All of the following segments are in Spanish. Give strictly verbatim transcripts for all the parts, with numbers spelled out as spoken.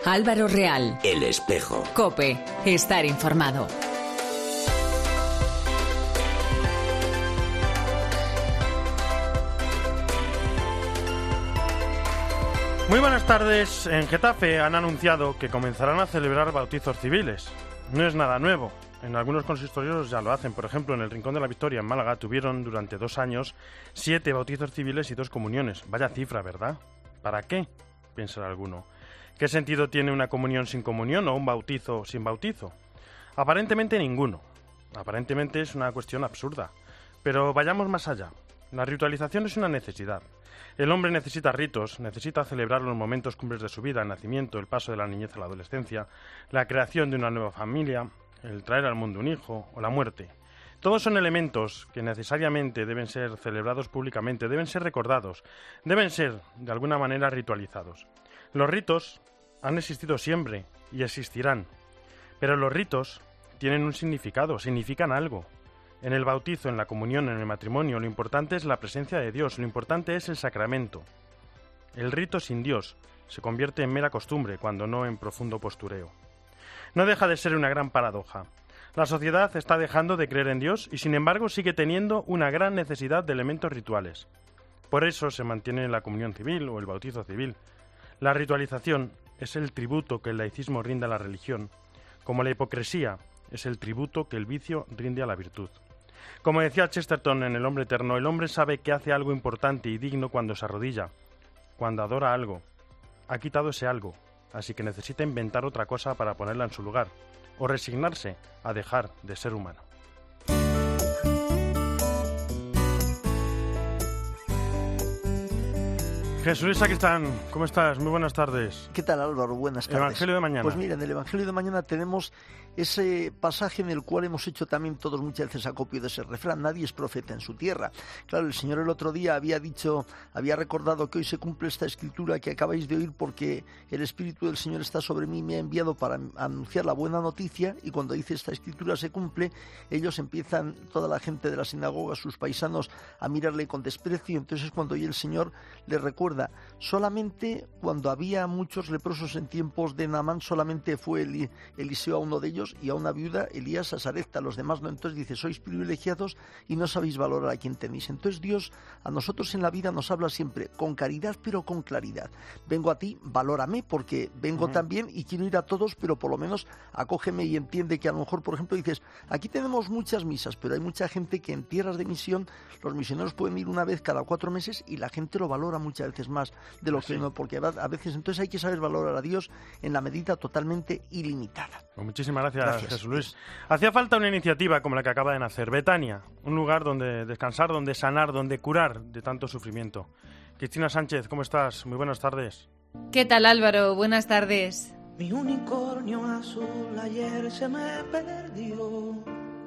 Álvaro Real. El Espejo. COPE. Estar informado. Muy buenas tardes. En Getafe han anunciado que comenzarán a celebrar bautizos civiles. No es nada nuevo. En algunos consistorios ya lo hacen. Por ejemplo, en el Rincón de la Victoria, en Málaga, tuvieron durante dos años siete bautizos civiles y dos comuniones. Vaya cifra, ¿verdad? ¿Para qué? Piensa alguno. ¿Qué sentido tiene una comunión sin comunión o un bautizo sin bautizo? Aparentemente ninguno. Aparentemente es una cuestión absurda. Pero vayamos más allá. La ritualización es una necesidad. El hombre necesita ritos, necesita celebrar los momentos cumbres de su vida, el nacimiento, el paso de la niñez a la adolescencia, la creación de una nueva familia, el traer al mundo un hijo o la muerte. Todos son elementos que necesariamente deben ser celebrados públicamente, deben ser recordados, deben ser, de alguna manera, ritualizados. Los ritos han existido siempre y existirán, pero los ritos tienen un significado, significan algo. En el bautizo, en la comunión, en el matrimonio, lo importante es la presencia de Dios, lo importante es el sacramento. El rito sin Dios se convierte en mera costumbre, cuando no en profundo postureo. No deja de ser una gran paradoja. La sociedad está dejando de creer en Dios y, sin embargo, sigue teniendo una gran necesidad de elementos rituales. Por eso se mantiene la comunión civil o el bautizo civil. La ritualización es el tributo que el laicismo rinde a la religión, como la hipocresía es el tributo que el vicio rinde a la virtud. Como decía Chesterton en El hombre eterno, el hombre sabe que hace algo importante y digno cuando se arrodilla, cuando adora algo. Ha quitado ese algo, así que necesita inventar otra cosa para ponerla en su lugar, o resignarse a dejar de ser humano. Jesús Luis Sacristán, ¿cómo estás? Muy buenas tardes. ¿Qué tal, Álvaro? Buenas tardes. Evangelio de mañana. Pues mira, en el Evangelio de mañana tenemos ese pasaje en el cual hemos hecho también todos muchas veces acopio de ese refrán: nadie es profeta en su tierra. Claro, el Señor el otro día había dicho, había recordado que hoy se cumple esta escritura que acabáis de oír, porque el Espíritu del Señor está sobre mí y me ha enviado para anunciar la buena noticia. Y cuando dice esta escritura se cumple, ellos empiezan, toda la gente de la sinagoga, sus paisanos, a mirarle con desprecio. Entonces es cuando hoy el Señor les recuerda: solamente cuando había muchos leprosos en tiempos de Naamán, solamente fue Eli, Eliseo a uno de ellos, y a una viuda, Elías, a Sarepta, a los demás no. Entonces dice: sois privilegiados y no sabéis valorar a quien tenéis. Entonces Dios a nosotros en la vida nos habla siempre con caridad, pero con claridad. Vengo a ti, valórame, porque vengo uh-huh. también y quiero ir a todos, pero por lo menos acógeme y entiende que a lo mejor, por ejemplo, dices, aquí tenemos muchas misas, pero hay mucha gente que en tierras de misión, los misioneros pueden ir una vez cada cuatro meses y la gente lo valora muchas veces más de lo que no, porque a veces entonces hay que saber valorar a Dios en la medida totalmente ilimitada. Pues muchísimas gracias, gracias, Jesús Luis. Hacía falta una iniciativa como la que acaba de nacer, Betania, un lugar donde descansar, donde sanar, donde curar de tanto sufrimiento. Cristina Sánchez, ¿cómo estás? Muy buenas tardes. ¿Qué tal, Álvaro? Buenas tardes. Mi unicornio azul ayer se me perdió.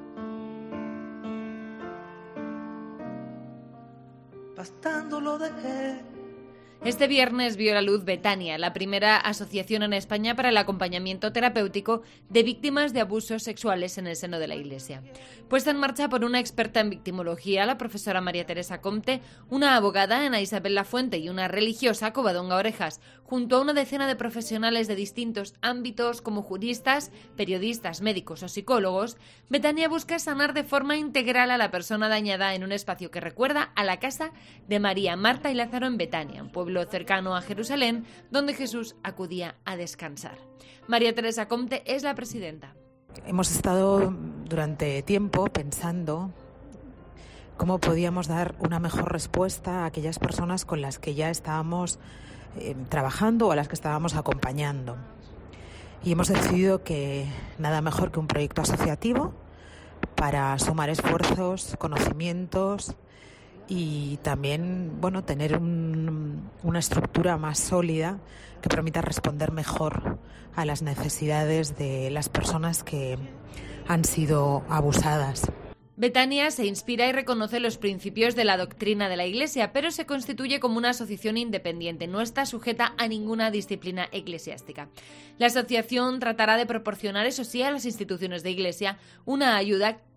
Pastando lo dejé. Este viernes vio la luz Betania, la primera asociación en España para el acompañamiento terapéutico de víctimas de abusos sexuales en el seno de la Iglesia. Puesta en marcha por una experta en victimología, la profesora María Teresa Comte, una abogada, Ana Isabel Lafuente, y una religiosa, Covadonga Orejas, junto a una decena de profesionales de distintos ámbitos como juristas, periodistas, médicos o psicólogos, Betania busca sanar de forma integral a la persona dañada en un espacio que recuerda a la casa de María, Marta y Lázaro en Betania, un pueblo cercano a Jerusalén, donde Jesús acudía a descansar. María Teresa Comte es la presidenta. Hemos estado durante tiempo pensando cómo podíamos dar una mejor respuesta a aquellas personas con las que ya estábamos eh, trabajando o a las que estábamos acompañando. Y hemos decidido que nada mejor que un proyecto asociativo para sumar esfuerzos, conocimientos y también, bueno, tener un, una estructura más sólida que permita responder mejor a las necesidades de las personas que han sido abusadas. Betania se inspira y reconoce los principios de la doctrina de la Iglesia, pero se constituye como una asociación independiente, no está sujeta a ninguna disciplina eclesiástica. La asociación tratará de proporcionar, eso sí, a las instituciones de Iglesia una ayuda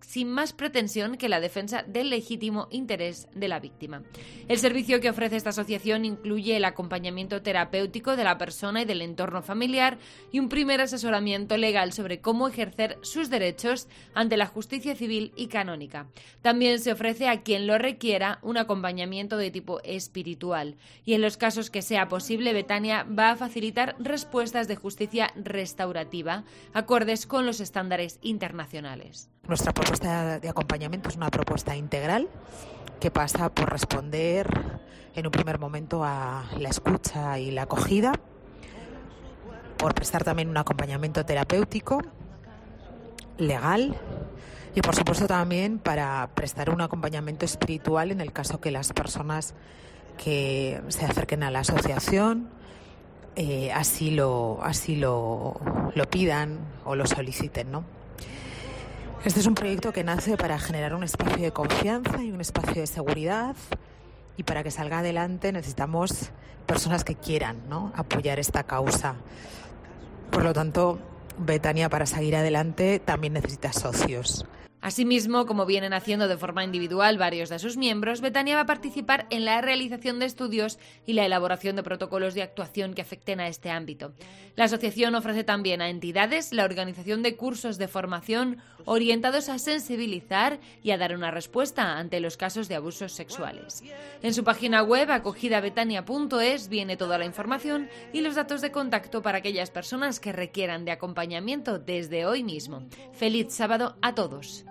sin más pretensión que la defensa del legítimo interés de la víctima. El servicio que ofrece esta asociación incluye el acompañamiento terapéutico de la persona y del entorno familiar y un primer asesoramiento legal sobre cómo ejercer sus derechos ante la justicia civil y canónica. También se ofrece a quien lo requiera un acompañamiento de tipo espiritual y en los casos que sea posible, Betania va a facilitar respuestas de justicia restaurativa acordes con los estándares internacionales. Nuestra propuesta de acompañamiento es una propuesta integral que pasa por responder en un primer momento a la escucha y la acogida, por prestar también un acompañamiento terapéutico, legal y por supuesto también para prestar un acompañamiento espiritual en el caso que las personas que se acerquen a la asociación eh, así lo así lo, lo pidan o lo soliciten, ¿no? Este es un proyecto que nace para generar un espacio de confianza y un espacio de seguridad, y para que salga adelante necesitamos personas que quieran, ¿no?, apoyar esta causa. Por lo tanto, Betania, para seguir adelante, también necesita socios. Asimismo, como vienen haciendo de forma individual varios de sus miembros, Betania va a participar en la realización de estudios y la elaboración de protocolos de actuación que afecten a este ámbito. La asociación ofrece también a entidades la organización de cursos de formación orientados a sensibilizar y a dar una respuesta ante los casos de abusos sexuales. En su página web, acogida betania punto es, viene toda la información y los datos de contacto para aquellas personas que requieran de acompañamiento desde hoy mismo. Feliz sábado a todos.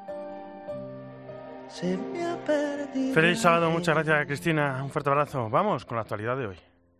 Feliz sábado, muchas gracias, Cristina. Un fuerte abrazo. Vamos con la actualidad de hoy.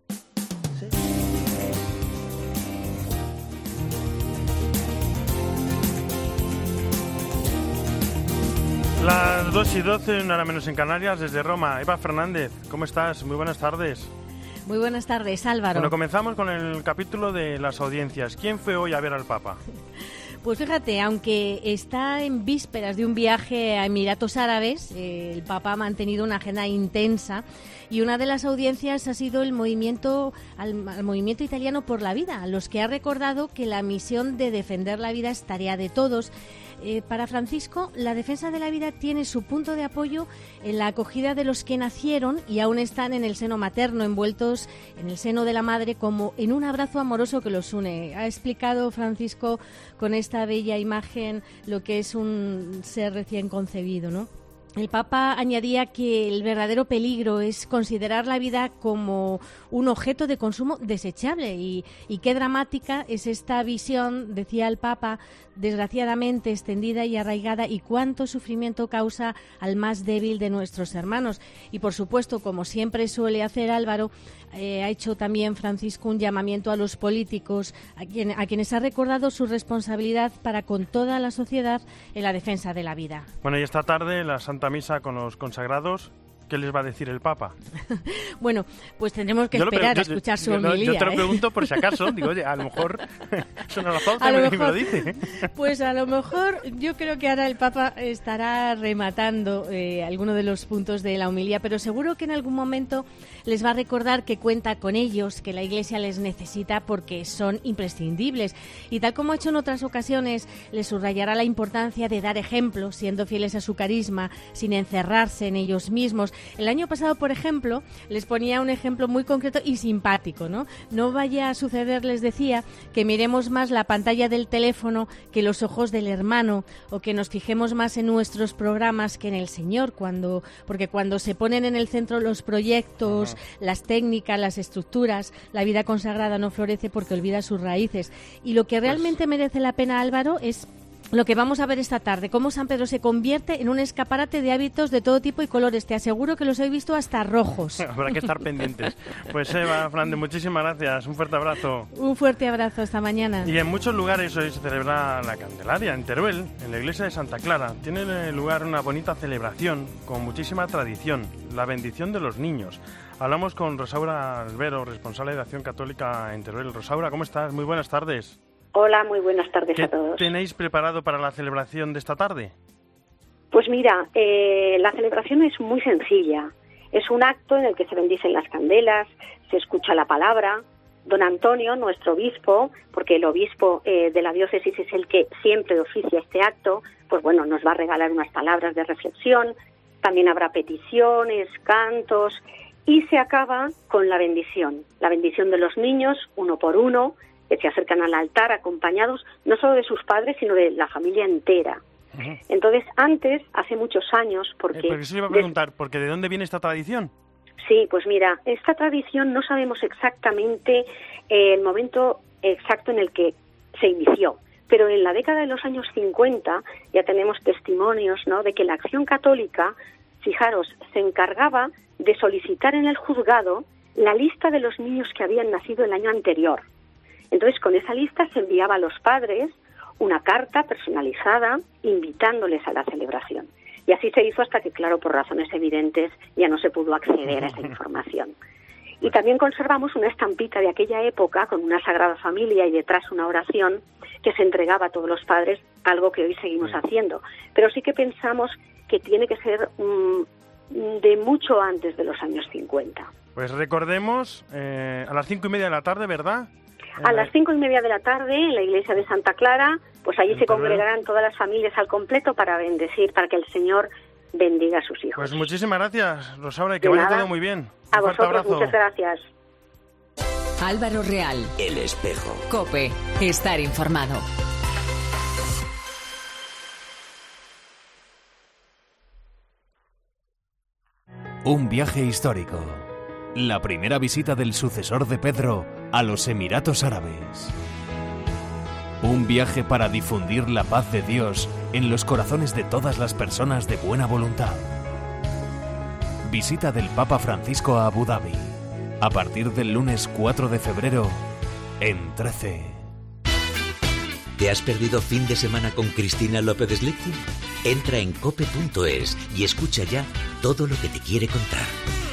Las dos y doce, una hora menos en Canarias, desde Roma. Eva Fernández, ¿cómo estás? Muy buenas tardes. Muy buenas tardes, Álvaro. Bueno, comenzamos con el capítulo de las audiencias. ¿Quién fue hoy a ver al Papa? Pues fíjate, aunque está en vísperas de un viaje a Emiratos Árabes, eh, el Papa ha mantenido una agenda intensa y una de las audiencias ha sido el movimiento al, al movimiento italiano por la vida, a los que ha recordado que la misión de defender la vida es tarea de todos. Eh, para Francisco, la defensa de la vida tiene su punto de apoyo en la acogida de los que nacieron y aún están en el seno materno, envueltos en el seno de la madre como en un abrazo amoroso que los une. Ha explicado Francisco con esta bella imagen lo que es un ser recién concebido, ¿no? El Papa añadía que el verdadero peligro es considerar la vida como un objeto de consumo desechable y, y qué dramática es esta visión, decía el Papa, desgraciadamente extendida y arraigada, y cuánto sufrimiento causa al más débil de nuestros hermanos. Y por supuesto, como siempre suele hacer Álvaro, eh, ha hecho también Francisco un llamamiento a los políticos, a, quien, a quienes ha recordado su responsabilidad para con toda la sociedad en la defensa de la vida. Bueno, y esta tarde la Santa Misa con los consagrados. ¿Qué les va a decir el Papa? Bueno, pues tendremos que esperar a escuchar su homilía. Yo te lo ¿eh? pregunto por si acaso. Digo, oye, a lo mejor suena la pauta y me lo dice. Pues a lo mejor yo creo que ahora el Papa estará rematando eh, alguno de los puntos de la homilía, pero seguro que en algún momento les va a recordar que cuenta con ellos, que la Iglesia les necesita porque son imprescindibles. Y tal como ha hecho en otras ocasiones, les subrayará la importancia de dar ejemplo, siendo fieles a su carisma, sin encerrarse en ellos mismos. El año pasado, por ejemplo, les ponía un ejemplo muy concreto y simpático, ¿no? No vaya a suceder, les decía, que miremos más la pantalla del teléfono que los ojos del hermano, o que nos fijemos más en nuestros programas que en el Señor, cuando porque cuando se ponen en el centro los proyectos, uh-huh. las técnicas, las estructuras, la vida consagrada no florece porque olvida sus raíces. Y lo que realmente pues... merece la pena, Álvaro, es lo que vamos a ver esta tarde, cómo San Pedro se convierte en un escaparate de hábitos de todo tipo y colores. Te aseguro que los he visto hasta rojos. Habrá que estar pendientes. Pues Eva Fernández, muchísimas gracias. Un fuerte abrazo. Un fuerte abrazo. Hasta mañana. Y en muchos lugares hoy se celebra la Candelaria. En Teruel, en la iglesia de Santa Clara, tiene lugar una bonita celebración con muchísima tradición, la bendición de los niños. Hablamos con Rosaura Albero, responsable de Acción Católica en Teruel. Rosaura, ¿cómo estás? Muy buenas tardes. Hola, muy buenas tardes a todos. ¿Qué tenéis preparado para la celebración de esta tarde? Pues mira, eh, la celebración es muy sencilla. Es un acto en el que se bendicen las candelas, se escucha la palabra. Don Antonio, nuestro obispo, porque el obispo eh, de la diócesis es el que siempre oficia este acto, pues bueno, nos va a regalar unas palabras de reflexión, también habrá peticiones, cantos, y se acaba con la bendición, la bendición de los niños, uno por uno, que se acercan al altar acompañados no solo de sus padres, sino de la familia entera. Uh-huh. Entonces, antes, hace muchos años, porque... Eh, pero eso le iba a preguntar, de... ¿porque de dónde viene esta tradición? Sí, pues mira, esta tradición no sabemos exactamente eh, el momento exacto en el que se inició, pero en la década de los años cincuenta ya tenemos testimonios, ¿no?, de que la Acción Católica, fijaros, se encargaba de solicitar en el juzgado la lista de los niños que habían nacido el año anterior. Entonces, con esa lista se enviaba a los padres una carta personalizada invitándoles a la celebración. Y así se hizo hasta que, claro, por razones evidentes, ya no se pudo acceder a esa información. Y también conservamos una estampita de aquella época con una Sagrada Familia y detrás una oración que se entregaba a todos los padres, algo que hoy seguimos haciendo. Pero sí que pensamos que tiene que ser um, de mucho antes de los años cincuenta. Pues recordemos, eh, a las cinco y media de la tarde, ¿verdad? A las cinco y media de la tarde, en la iglesia de Santa Clara, pues allí se congregarán todas las familias al completo para bendecir, para que el Señor bendiga a sus hijos. Pues muchísimas gracias, Rosaura, y que vaya todo muy bien. A vosotros, muchas gracias. Álvaro Real. El Espejo. COPE. Estar informado. Un viaje histórico. La primera visita del sucesor de Pedro a los Emiratos Árabes. Un viaje para difundir la paz de Dios en los corazones de todas las personas de buena voluntad. Visita del Papa Francisco a Abu Dhabi. A partir del lunes cuatro de febrero en trece. ¿Te has perdido fin de semana con Cristina López Slichting? Entra en cope punto es y escucha ya todo lo que te quiere contar.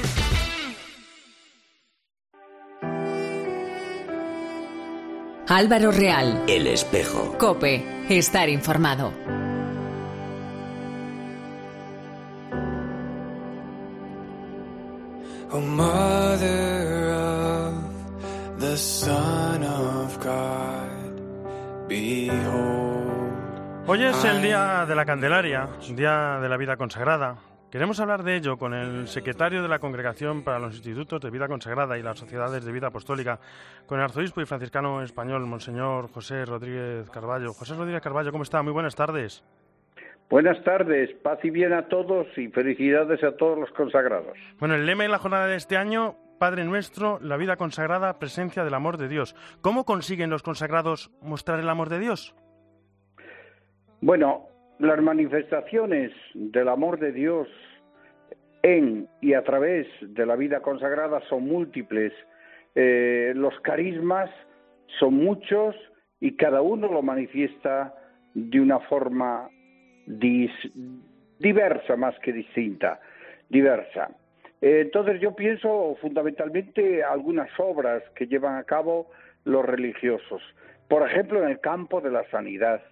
Álvaro Real. El Espejo. COPE. Estar informado. Oh, Mother of the Son of God, behold. Hoy es el día de la Candelaria, día de la vida consagrada. Queremos hablar de ello con el secretario de la Congregación para los Institutos de Vida Consagrada y las Sociedades de Vida Apostólica, con el arzobispo y franciscano español, Monseñor José Rodríguez Carballo. José Rodríguez Carballo, ¿cómo está? Muy buenas tardes. Buenas tardes, paz y bien a todos y felicidades a todos los consagrados. Bueno, el lema de la jornada de este año, Padre Nuestro, la vida consagrada, presencia del amor de Dios. ¿Cómo consiguen los consagrados mostrar el amor de Dios? Bueno, las manifestaciones del amor de Dios en y a través de la vida consagrada son múltiples. Eh, los carismas son muchos y cada uno lo manifiesta de una forma dis, diversa más que distinta, diversa. Eh, entonces yo pienso fundamentalmente algunas obras que llevan a cabo los religiosos. Por ejemplo, en el campo de la sanidad.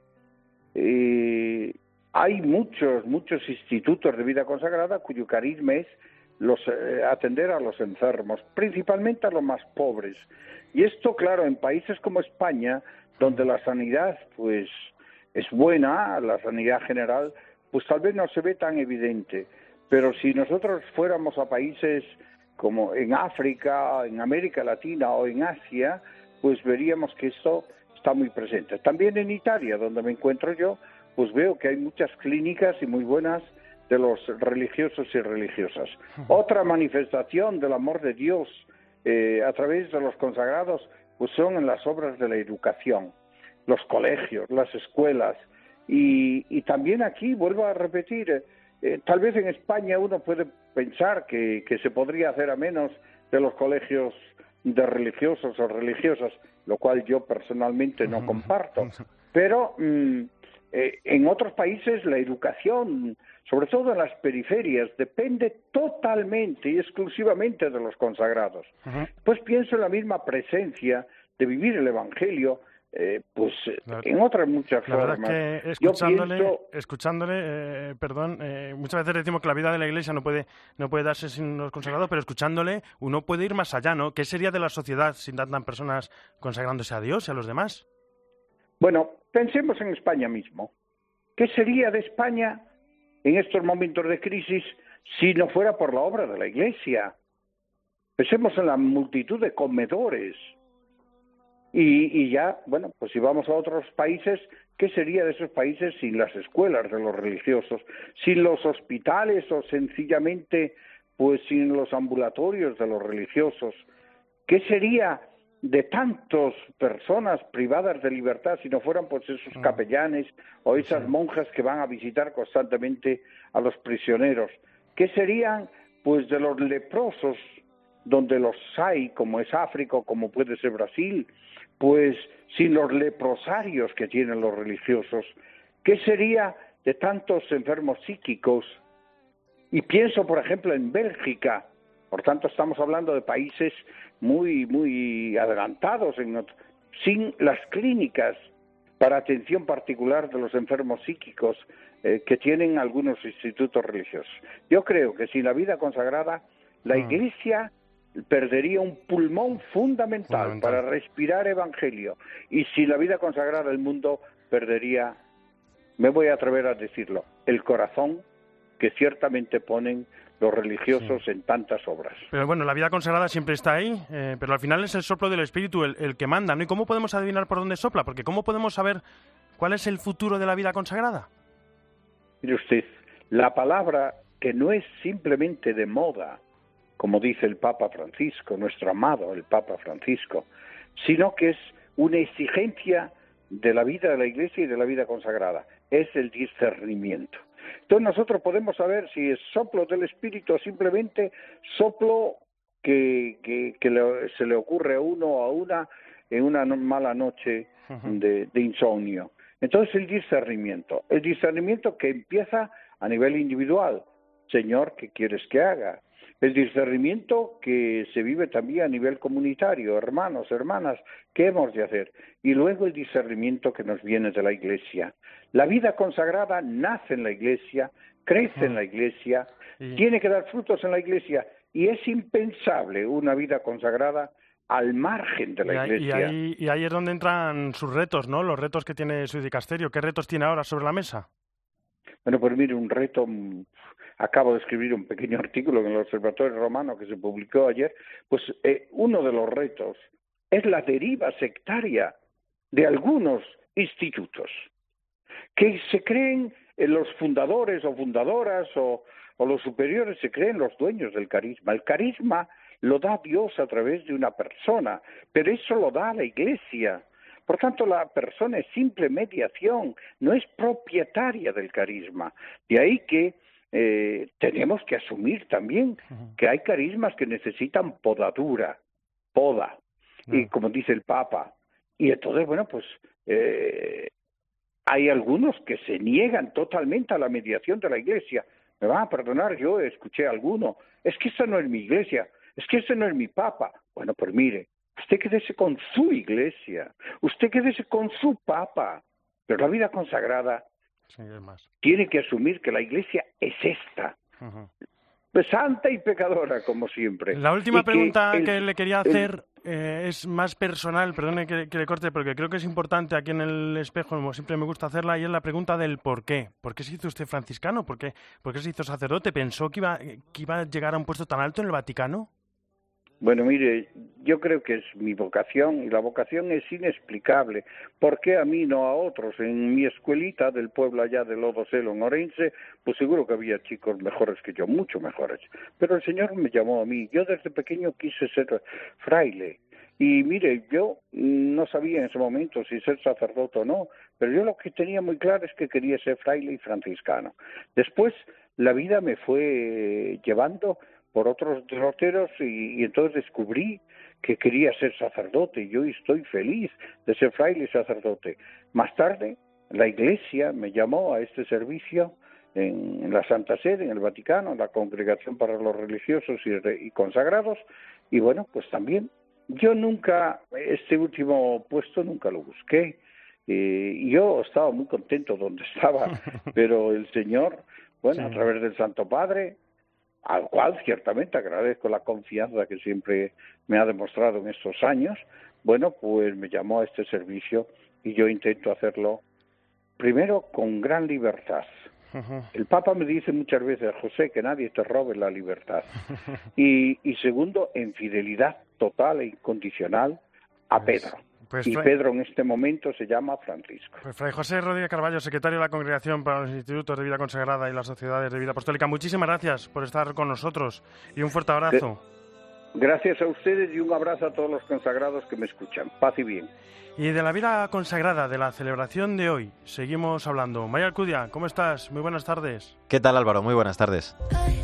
Eh, hay muchos, muchos institutos de vida consagrada cuyo carisma es los, eh, atender a los enfermos, principalmente a los más pobres. Y esto, claro, en países como España, donde la sanidad pues es buena, la sanidad general, pues tal vez no se ve tan evidente. Pero si nosotros fuéramos a países como en África, en América Latina o en Asia, pues veríamos que esto está muy presente. También en Italia, donde me encuentro yo, pues veo que hay muchas clínicas y muy buenas de los religiosos y religiosas. Otra manifestación del amor de Dios eh, a través de los consagrados, pues son en las obras de la educación, los colegios, las escuelas, y, y también aquí, vuelvo a repetir, eh, tal vez en España uno puede pensar que, que se podría hacer a menos de los colegios de religiosos o religiosas, lo cual yo personalmente no comparto, pero mmm, eh, en otros países la educación, sobre todo en las periferias, depende totalmente y exclusivamente de los consagrados. Uh-huh. Pues pienso en la misma presencia de vivir el Evangelio, eh, pues claro, en otras muchas la formas. La verdad es que escuchándole, pienso... escuchándole eh, perdón, eh, muchas veces decimos que la vida de la Iglesia no puede no puede darse sin los consagrados, pero escuchándole uno puede ir más allá, ¿no? ¿Qué sería de la sociedad sin tantas personas consagrándose a Dios y a los demás? Bueno, pensemos en España mismo. ¿Qué sería de España en estos momentos de crisis si no fuera por la obra de la Iglesia? Pensemos en la multitud de comedores. Y, y ya, bueno, pues si vamos a otros países, ¿qué sería de esos países sin las escuelas de los religiosos, sin los hospitales o sencillamente pues sin los ambulatorios de los religiosos? ¿Qué sería de tantas personas privadas de libertad si no fueran pues esos capellanes o esas monjas que van a visitar constantemente a los prisioneros? ¿Qué serían pues de los leprosos, donde los hay, como es África, como puede ser Brasil, pues sin los leprosarios que tienen los religiosos? ¿Qué sería de tantos enfermos psíquicos? Y pienso, por ejemplo, en Bélgica. Por tanto, estamos hablando de países muy, muy adelantados, en, sin las clínicas para atención particular de los enfermos psíquicos eh, que tienen algunos institutos religiosos. Yo creo que sin la vida consagrada, la Iglesia perdería un pulmón fundamental, fundamental para respirar evangelio, y sin la vida consagrada el mundo perdería, me voy a atrever a decirlo, el corazón que ciertamente ponen los religiosos sí. en tantas obras. Pero bueno, la vida consagrada siempre está ahí, eh, pero al final es el soplo del Espíritu el, el que manda, ¿no? ¿Y cómo podemos adivinar por dónde sopla? Porque ¿cómo podemos saber cuál es el futuro de la vida consagrada? Mire usted, la palabra que no es simplemente de moda, como dice el Papa Francisco, nuestro amado el Papa Francisco, sino que es una exigencia de la vida de la Iglesia y de la vida consagrada, es el discernimiento. Entonces nosotros podemos saber si es soplo del Espíritu o simplemente soplo que, que, que le, se le ocurre a uno o a una en una mala noche de, de insomnio. Entonces el discernimiento, el discernimiento que empieza a nivel individual. Señor, ¿qué quieres que haga? El discernimiento que se vive también a nivel comunitario, hermanos, hermanas, ¿qué hemos de hacer? Y luego el discernimiento que nos viene de la Iglesia. La vida consagrada nace en la Iglesia, crece en la Iglesia, sí. tiene que dar frutos en la Iglesia, y es impensable una vida consagrada al margen de la y ahí, Iglesia. Y ahí, y ahí es donde entran sus retos, ¿no? Los retos que tiene su dicasterio. ¿Qué retos tiene ahora sobre la mesa? Bueno, pues mire, un reto... Acabo de escribir un pequeño artículo en el Observatorio Romano que se publicó ayer. Pues eh, uno de los retos es la deriva sectaria de algunos institutos que se creen en los fundadores o fundadoras o, o los superiores, se creen los dueños del carisma. El carisma lo da Dios a través de una persona, pero eso lo da la Iglesia. Por tanto, la persona es simple mediación, no es propietaria del carisma. De ahí que Eh, tenemos que asumir también que hay carismas que necesitan podadura, poda, no. y como dice el Papa. Y entonces, bueno, pues eh, hay algunos que se niegan totalmente a la mediación de la Iglesia. Me van a perdonar, yo escuché a alguno, es que esa no es mi Iglesia, es que ese no es mi Papa. Bueno, pues mire, usted quédese con su Iglesia, usted quédese con su Papa, pero la vida consagrada sí, es más. tiene que asumir que la Iglesia es esta, uh-huh. pues santa y pecadora, como siempre. La última y pregunta que, el, que le quería hacer el... eh, es más personal, perdone que, que le corte, porque creo que es importante aquí en el espejo, como siempre me gusta hacerla, y es la pregunta del por qué. ¿Por qué se hizo usted franciscano? ¿Por qué, por qué se hizo sacerdote? ¿Pensó que iba, que iba a llegar a un puesto tan alto en el Vaticano? Bueno, mire, yo creo que es mi vocación, y la vocación es inexplicable. ¿Por qué a mí, no a otros? En mi escuelita del pueblo allá de Lodoselo, en Orense, pues seguro que había chicos mejores que yo, mucho mejores. Pero el Señor me llamó a mí. Yo desde pequeño quise ser fraile. Y mire, yo no sabía en ese momento si ser sacerdote o no, pero yo lo que tenía muy claro es que quería ser fraile y franciscano. Después, la vida me fue llevando por otros derroteros y, y entonces descubrí que quería ser sacerdote y hoy estoy feliz de ser fraile y sacerdote. Más tarde, la Iglesia me llamó a este servicio en, en la Santa Sede, en el Vaticano, en la Congregación para los Religiosos y, y Consagrados, y bueno, pues también yo nunca, este último puesto nunca lo busqué, eh, yo estaba muy contento donde estaba, pero el Señor, bueno, sí. a través del Santo Padre, al cual ciertamente agradezco la confianza que siempre me ha demostrado en estos años, bueno, pues me llamó a este servicio y yo intento hacerlo Primero, con gran libertad. Ujú. El Papa me dice muchas veces, José, que nadie te robe la libertad. Y, y segundo, en fidelidad total e incondicional a Pues- Pedro. pues Y Fra- Pedro en este momento se llama Francisco. Pues Fray José Rodríguez Carballo, secretario de la Congregación para los Institutos de Vida Consagrada y las Sociedades de Vida Apostólica, muchísimas gracias por estar con nosotros y un fuerte abrazo. Gracias a ustedes y un abrazo a todos los consagrados que me escuchan. Paz y bien. Y de la vida consagrada, de la celebración de hoy, seguimos hablando. María Alcudia, ¿cómo estás? Muy buenas tardes. ¿Qué tal, Álvaro? Muy buenas tardes.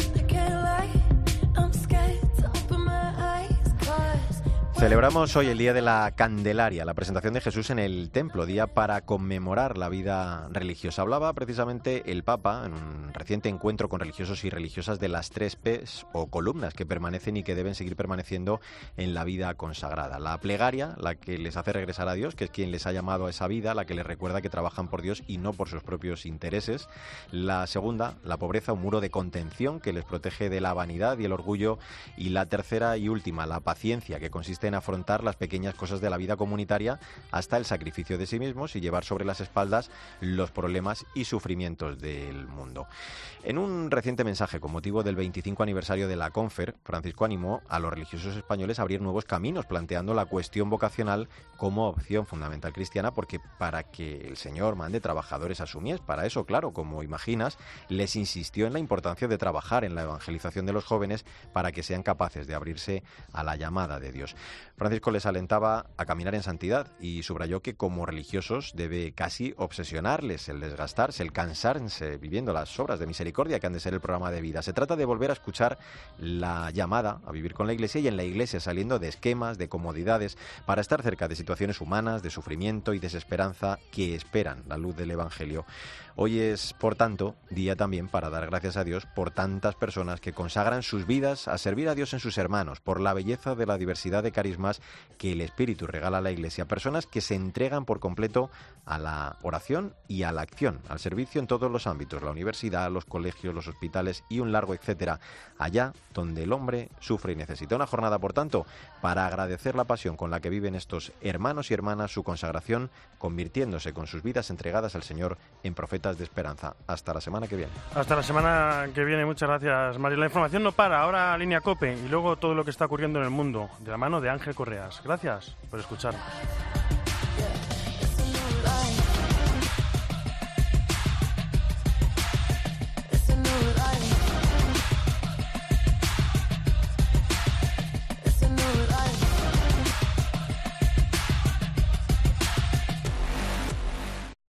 Celebramos hoy el Día de la Candelaria, la presentación de Jesús en el templo, día para conmemorar la vida religiosa. Hablaba precisamente el Papa en un reciente encuentro con religiosos y religiosas de las tres P's o columnas que permanecen y que deben seguir permaneciendo en la vida consagrada. La plegaria, la que les hace regresar a Dios, que es quien les ha llamado a esa vida, la que les recuerda que trabajan por Dios y no por sus propios intereses. La segunda, la pobreza, un muro de contención que les protege de la vanidad y el orgullo. Y la tercera y última, la paciencia, que consiste en afrontar las pequeñas cosas de la vida comunitaria hasta el sacrificio de sí mismos y llevar sobre las espaldas los problemas y sufrimientos del mundo. En un reciente mensaje con motivo del veinticinco aniversario de la Confer, Francisco animó a los religiosos españoles a abrir nuevos caminos, planteando la cuestión vocacional como opción fundamental cristiana, porque para que el Señor mande trabajadores a su mies, para eso, claro, como imaginas, les insistió en la importancia de trabajar en la evangelización de los jóvenes para que sean capaces de abrirse a la llamada de Dios. Francisco les alentaba a caminar en santidad y subrayó que como religiosos debe casi obsesionarles el desgastarse, el cansarse viviendo las obras de misericordia que han de ser el programa de vida. Se trata de volver a escuchar la llamada a vivir con la Iglesia y en la Iglesia saliendo de esquemas, de comodidades, para estar cerca de situaciones humanas, de sufrimiento y desesperanza que esperan la luz del Evangelio. Hoy es, por tanto, día también para dar gracias a Dios por tantas personas que consagran sus vidas a servir a Dios en sus hermanos, por la belleza de la diversidad de carismas que el Espíritu regala a la Iglesia, personas que se entregan por completo a la oración y a la acción, al servicio en todos los ámbitos, la universidad, los colegios, los hospitales y un largo etcétera, allá donde el hombre sufre y necesita. Una jornada, por tanto, para agradecer la pasión con la que viven estos hermanos y hermanas su consagración, convirtiéndose con sus vidas entregadas al Señor en profetas de esperanza. Hasta la semana que viene. Hasta la semana que viene, muchas gracias, Mario. La información no para, ahora Línea COPE y luego todo lo que está ocurriendo en el mundo, de la mano de Ángel Correas. Gracias por escucharnos.